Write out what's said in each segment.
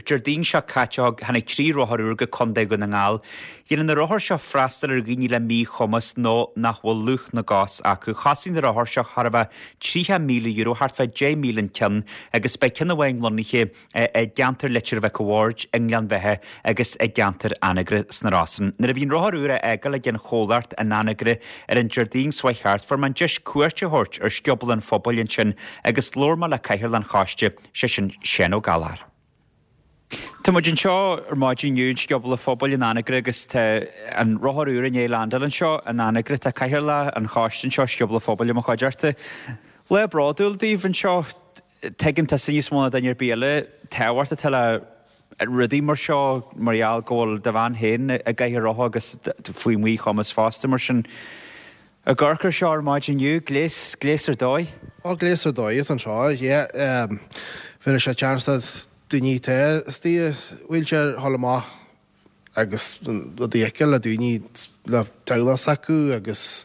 Jardín seo caiteog hanig trí rothúr go condé go na ngáil. Dhéanaan na rothir seo freastal ar gine le mí chumas nó nach bhfuil luch na gás acu chasín na rothir seo charbh 3,000 euro hart fe 10,000 cin agus be cinna bhhain lonniche deantar litir bheith cóhard England bheitthe agus deantar anagre snarásan. Na bhín rothúra egal a gin chólart a anagre ar an Jardín Swaithart for man just cuairte hort ar sciobal an fphobal sin agus lorma le caiithir lan cháiste se sin sin ó galar. Tá muidin seo ar maidin niúd sciobal a fphobal in anagre agus an rothúra in élandal an seo an anagre a caiithir le an cháistin seo sciobal a fphobal am a chuidearta. Le bráúil díomh an seo tegann tá síos móna dainir béle tehairta tal rudí mar seo marall ggóil de bhain héin a gaiithir rotha agus faoi mí chumas fásta mar sin a gcarcar seo ar maidin niú gléas ar dóid? Ó gléas ar dóid an seo, bhí sé teanstad duine te tí bhfuil tholamá agus dhéice le duine le telas acu agus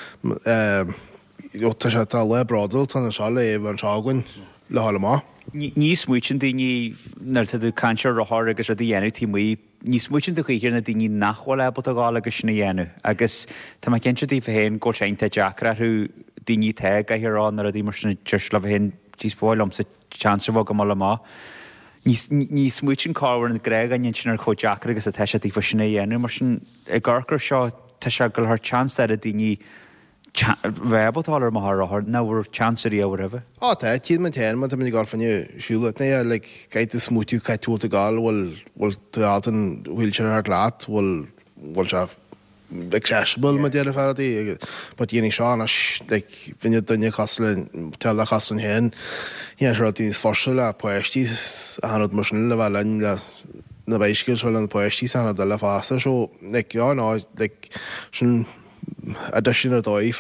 tá sé tá le bradal tan an seála éh an seágain le tholamá. Níos muitin daoine narta dú canseir rothir agus a dhéanú tí mí níos muitin do chuhir na daoine nachhfuil ebal a gáil agus sinna dhéanú agus tá mai cinnte dí féin go teinte deacra thu daoine te gaithirrán ar a dí mar sinna tuis le bhéin díspóil am sa teansar bh go mala má. Níos muitin cáhar an gréig an sin ar cho deacra agus a teise dí fa sinna dhéanú mar sin i gcarcar seo tá se go th chans a daoine bhebatáil ar maithrathir nabhar chancerí a bhfuh? Tá tíad man téan man minic gáfanne siúla na le gaiit is smútiú caiitúta gáil bhfuil tátan bhfuil se ar láat bhfuil se accessible ma déanana ferdaí, ba dhéananig seán le finne duine teala chasan héin híana se tíos forsa le poisttí a hanad mar sin le bheith lein le na bhéisciil se le poisttí sanna de le fásta so le ná sin a sin ar dóibh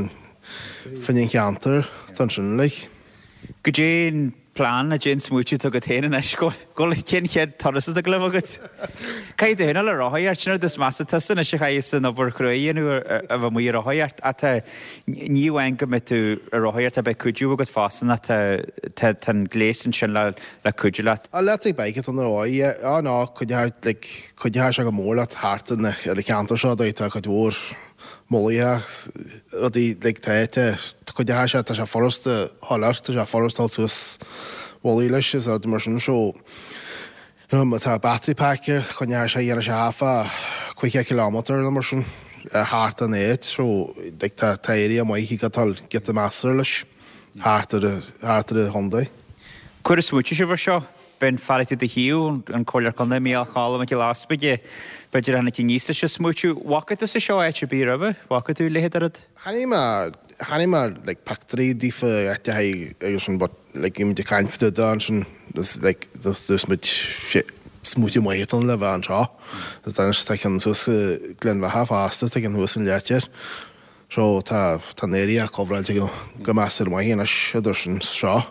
fannin cheantar tan sin le. Go dé plán a dé smúte tu go téanaan eiscó go cin chead tarasa a glemagad. Cai d héna le rothaíart sinar dus masatasan a se chaí san a bhar chruíonú a bh mí rothaíart a níomhhain go me tú a rothaíart a bheith cuidiú agad fásan a tan gléasan sin le cuidiú leat. A leat beigad an ráí ná chuidethe se go mórla hátan le cheantar seo éta chu dúr Molíthe dí le téite chu de se tá se forsta háirta se forstá tús bhí leis is a mar sin seo tá batterypacker chun sé dhéana se hafa 5 kilometr na mar sin háart an éit so tá éí a maithí gotal get a meastar leis háart a Honda. Cuir is smúte se bhar seo ben farite de hiú an choir chu mí chála a láspaide beidir anna níos se smúteú wacha is seo éit bí rabh wacha tú lehéad arad? Hanní mar le pactarí dífa agus an im de caiinfte an sin dus mit smúti maitan le bheith an seo. Dan an sus glen bheit fásta an thuas an leiteir. So tá éí a cohráilte go measar maihíana idir sin seo.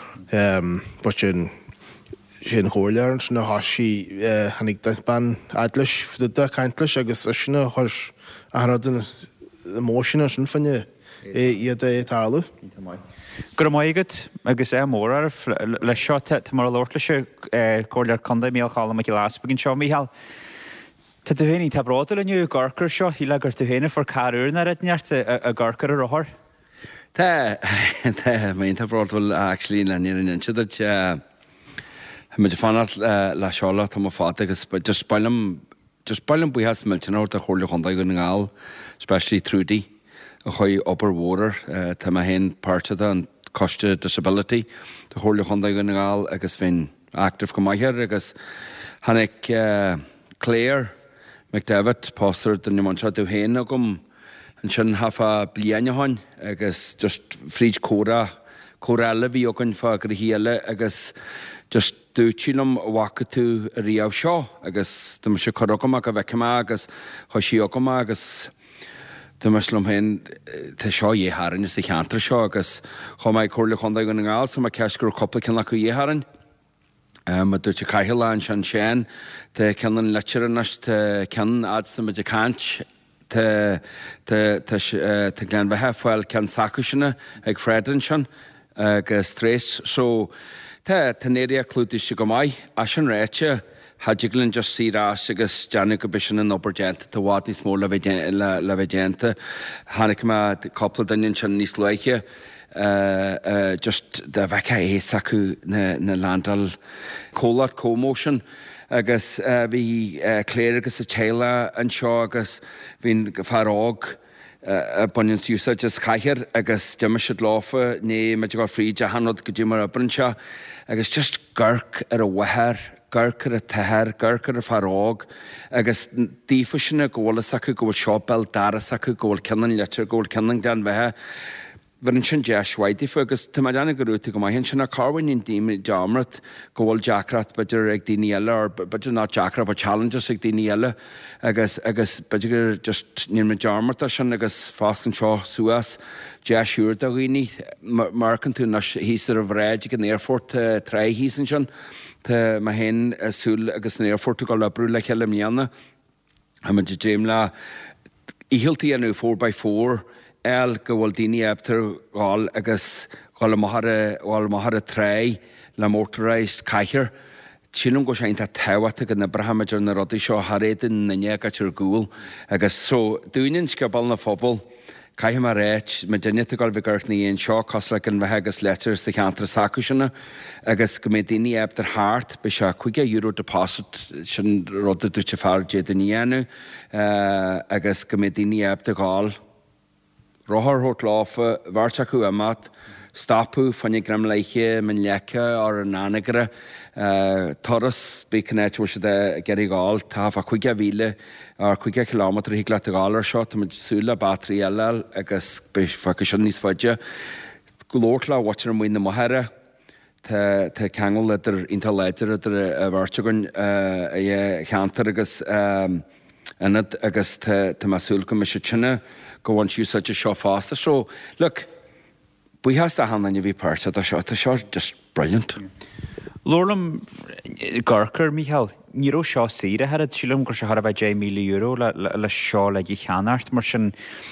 Sin chóirlear sinna háí hanig ban aidlis de caiintlis agus sinna chuir aran móisina sin fanne iad é tála. Gur maigad agus mór le seo mar lirtlaise cóirlear condé mí chála me láspa gin seo míhall. Tá tú héanaí tá brátal aniu gcarcar seo híle gur tú héna for carúr na réitneart a gcarcar a rothir? Tá maon tá brátal actually le níon insiad me de fanart le seála tá fáta agus just bailm buhas miltinir a chóirla chundaí go ngáil, especially trúdaí a chuid upper water tá hen páirte an coste disability de chóirla chundaí go ngáil agus fin active go maithir agus hanig Claire McDavid pastor den nimmanse tú héna gom an sin hafa blianaáin agus just fríd córaile bhí ogann fá gur híile agus just dúitílam wacha tú a riamh seo agus tá se chorogam a bheicimá agus thoisí ogam agus tá meslum hen tá seo dhéharan is a cheantar seo agus chomáid chóirla chundaí go ngáil sa ceisgur coppla cin acu dhéharan. Ma dúirte caiileáin sean séan tá cean leitirenas tá cean adsta me de cant tá glen bheitthe fáil cean sacu sinna ag freidan sin agus trééis so Tá néria clútis go mai as an réite Hadjiglan just sírás agus Janet go bisin an obergent tá bhád níos mór le bheitgénta hánig má coppla dainn sin níos leiche just de bheitcha ééis acu na landal cólaat commotion agus bhí cléir agus a téile an seo agus bhín farág bunin siúsa just caiithir agus deime siad láfa ní me go fríd a hanod go dtí mar a brinse agus just gurc ar a bhathir gurcar a tathir, gurcar a farág, agus dífa sin a ggólas acu ggóil seopel daras acu ggóil ceann letir ggóil ceann gan bheitthe. Bhain sin deishaidí agus tá deanna go rúta go maihinn sin na carhain in díime deamrat ggóil deacrat beidir ag daoine eile ar beidir ná deacrat ba challenges ag daoine eile agus beidir gur just níor me deamrat a sin agus fáscan seo suas deisiúr a ghaoine marcan tú híos ar a bhréid an airfort trí hísan sin Tá ma hen súl agus an airfort go le brú le cheile mianna a man de déim le íhiltaí anú 4x4 go bhfuil daoine ebtar gáil agus gáil maithre trí le mótaréis caiithir Sílam go sé tá tehata go na brahamidir na rodí seo haréan na négat ar gúil agus so dúinn go ball na phobal Caiim mar réit me déine gáil bh gurt na on seo cosla an bheitthe agus letir sa cheantar sacu sinna agus go mé daoine ebtar háart be se €50 deposit sin rudda dúte fear dé daíanú agus go mé daoine ebtar gáil Rothart láfa bhairt acu amat stapú fannig gram leiche man lecha ar an nánagara toras bí cnéit bhir se de geirí gáil tá fa 50,000 ar 50 km hígla a gáil ar seo tá súla batterí eile agus fa sin níos faide golóirla watir an mhuioine mothire tá cheangal idir intaléidir idir a bhhartegann cheantar agus inad agus tá masúil go me se tinne go bhain siú such a seo fásta so look buíhas a hanna bhí páirte a seo just brilliant. Lorlam Garker Michael níró seo síre had sílam gur se har bheith €10,000 le seo le cheanart mar sin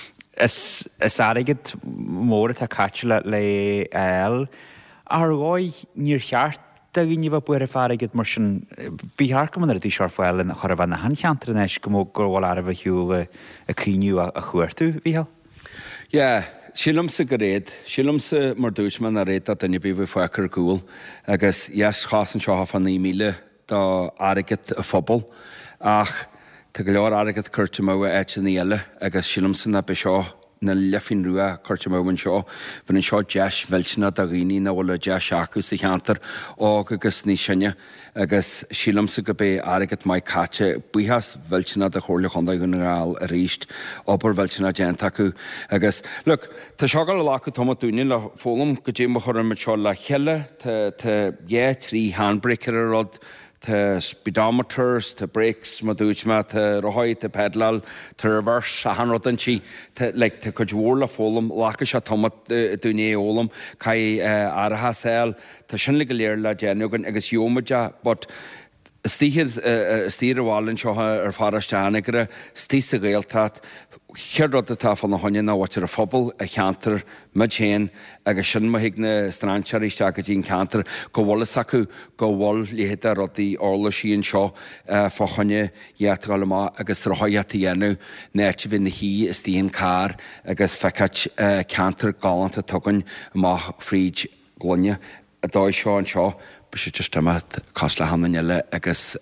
is aigid mór a caite le eil ar gáid níor cheart a gine bh buir a fearigid mar sin bíthar man a dtí seo fáil a chur bhna han cheantar éis go mó gur bhil ar bh hiúla a cíniú a chuirtú bhíhall? Yeah. Sílamsa go réad, sílamsa mar dúisman a réad a daine bíh foicar gúil agus yes chásan seo fan 9,000 dá airigid a phobal ach tá go leor airigid chuirte mó éit an eile agus sílamsa na be seo na lefin ruúa chuirte móin seo bhain seo deis bhilsena a ghaoine na bhfuil deis seacu sa cheantar agus ní sinne agus sílamsa go bé airigid mai caite buíhas bhilsena a chóirla chundaí go naáil a ríist obair bhilsena déanta acu agus look tá seáil le acu tomatúine le fólam go dtí mo chur mit seo le cheile tá trí handbricir a rod Tá speedometers, tá brakes, má dúitma, tá rohaid, tá pedal, tá reverse, a hanrodan si, tá codhórla fólam, lacha se tomat dúné ólam, cai araha sel, tá sin le go léir le déanúgan agus jómaidja, but stír bháilinn seo ar farasteanigre, stís a gailtat, cheirrod atá fan na hoine na watir a phobal a cheantar ma chéin agus sin mo hiag na stransearíiste go dtín cheantar go bhlas acu go bhil líhéad a rodí orla síon seo fá chunne dhéatráil má agus roihaíata dhéanú néite bhí na hí is tíon cá agus fecait cheantar gáanta tugann má fríd glunne a dóid seo an seo ba sé just amad cos le hanna agus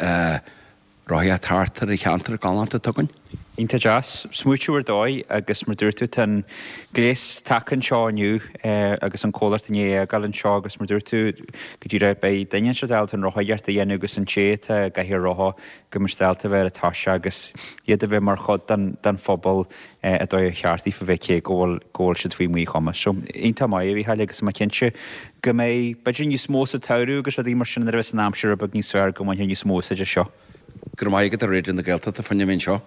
roiad tartar I cheantar gáanta tugann. Ínta jazz, smúitiúir dóid agus mar dúirtú tan gléis tacan seo aniu agus an cólart in gal an seo agus mar dúirtú go dtí raibh bé daine se dáilta an rothaiart a dhéanú agus an chéad a gaithir rotha go mar stáilta bheith atáise agus iad a bheith mar chod den phobal a dóid cheartí fa bheith ché ggóil siad faoi mí chuma. So ínta mai a bhí heile agus má cinse go mé beidir ní smósa taú agus a dtí mar sin a bheith an amseir a bag ní sfer go maithir ní smósa de seo. Gur maigad a réidir na Gaelta a fanne mén seo.